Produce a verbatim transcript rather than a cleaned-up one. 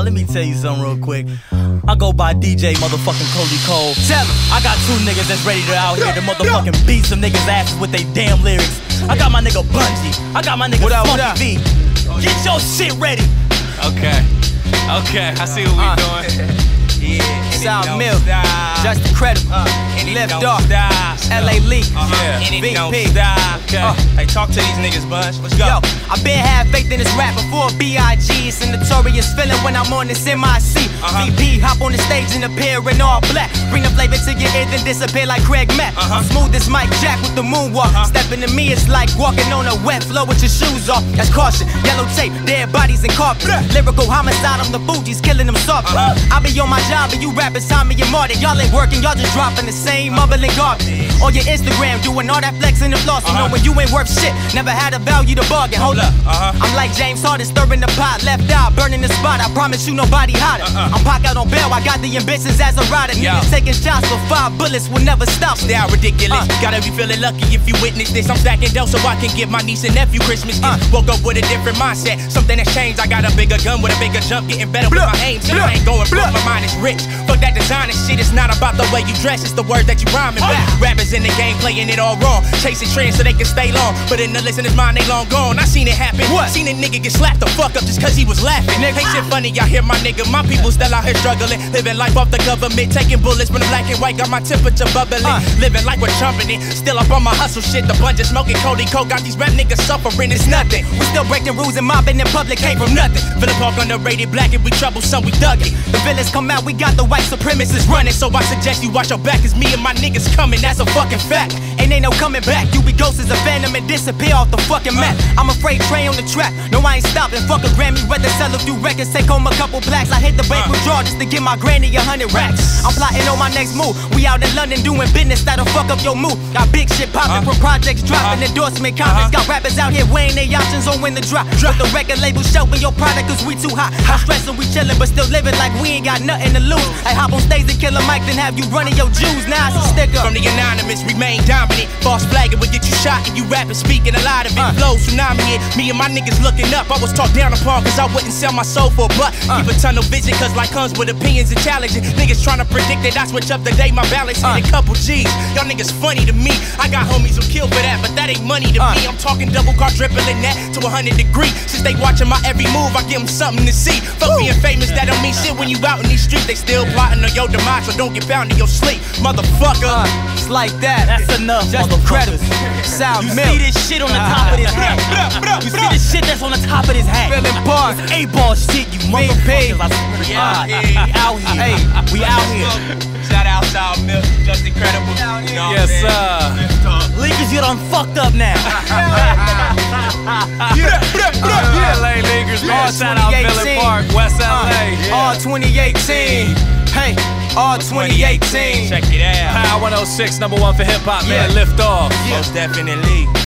Let me tell you something real quick. I go by D J motherfucking Cody Cole. Tell him I got two niggas that's ready to out here to motherfucking beat some niggas' asses with they damn lyrics. I got my nigga Bungie. I got my nigga Funky V. Get your shit ready. Okay, okay, I see what we uh, doing. Yeah, South Mill, Just Incredible, uh, Left Off, L A Leak, uh-huh. yeah. B P. Okay. Uh, hey, talk to these niggas, Bunch. Let's go. Yo, I been had faith in this rap before B I G. It's a notorious feeling when I'm on this M I C. Uh-huh. V P, hop on the stage and appear in all black. Bring the flavor to your ear, then disappear like Craig Mack. Uh-huh. I'm smooth as Mike Jack with the moonwalk. Uh-huh. Stepping to me, it's like walking on a wet floor with your shoes off. That's caution. Yellow tape, dead bodies and carpet. Lyrical homicide, I'm the Fugees, killing them soft. Uh-huh. I be on my job and you rappers, Tommy and Marty. Y'all ain't working, y'all just dropping the same mumbling garbage. On your Instagram, doing all that flexing and flossing. Uh-huh. Knowing you ain't worth shit, never had a value to bargain. Hold up, uh-huh. I'm like James Harden, stirring the pot, left eye, burning the spot. I promise you nobody hotter. Uh-uh. I'm packed out on bail, I got the ambitions as a rider. Niggas taking shots for five bullets will never stop. Style ridiculous, uh. gotta be feeling lucky if you witness this. I'm stacking dough so I can give my niece and nephew Christmas gifts. Uh. Woke up with a different mindset, something has changed. I got a bigger gun with a bigger jump, getting better with my aim. So I ain't going broke, my mind is rich. Fuck that designer shit, it's not about the way you dress, it's the words that you rhyming with. Rappers in the game playing it all wrong, chasing trends so they can stay long. But in the listener's mind, they long gone. I seen it happen. What? Seen a nigga get slapped the fuck up just cause he was laughing. Nigga. Ain't shit funny, y'all hear my nigga. My people still out here struggling, living life off the government, taking bullets when the black and white got my temperature bubbling. Uh. Living like we're jumping it, still up on my hustle shit. The bunch of smoking Cody Cole got these rap niggas suffering. It's nothing. We still breaking rules and mobbing in public, came from nothing. Phillip Park underrated, black and we troublesome, we dug it. The villains come out, we got the white supremacists running. So I suggest you watch your back, cause me and my niggas coming, that's a fucking fact. Ain't ain't no coming back, you be ghosts as a phantom and disappear off the fucking map. I'm afraid Trey on the track, no I ain't stopping. Fuck a Grammy, rather sell a few records, take home a couple blacks. I hit the bank with draw just to give my granny a hundred racks. I'm plotting on my next move, we out in London doing business that'll fuck up your mood. Got big shit popping from projects dropping, endorsement comments. Got rappers out here weighing their options on when to drop. With the record label shelving your product cause we too hot. I'm stressing, we chillin' but still living like we ain't got nothing to lose. I hop on stage and kill a mic, then have you running your Jews. Now it's a sticker. From the anonymous, remain dominant. False flagging will get you shot and you rapping, speaking a lot of it. Uh. Flow tsunami it. Me and my niggas looking up. I was talked down upon cause I wouldn't sell my soul for a buck. Uh. Keep a tunnel vision cause life comes with opinions and challenges. Niggas trying to predict that I switch up the day my balance uh. hit a couple G's. Y'all niggas funny to me. I got homies who kill for that, but that ain't money to uh. me. I'm talking double quadrupling that to a hundred degree. Since they watching my every move, I give them something to see. Fuck being famous, that don't mean shit when you out in these streets. They still plotting on your demise, so don't get found in your sleep, motherfucker. Uh, it's like that. That's enough, Just motherfuckers. South you Mill. see this shit on the top of this hat. You see this shit that's on the top of this hat. Phillip Park. It's A-ball shit, you motherfuckers. I swear to God. We out here. Hey, we out here. Shout out South Mill, Just Incredible. You know yes, sir. Leakers, you done fucked up now. yeah, yeah. L A Leakers, man. Shout out Phillip Park, West L A. Uh, all twenty eighteen. Hey, all twenty eighteen. Check it out. Power one oh six, number one for hip hop, man. Lift off. Most definitely.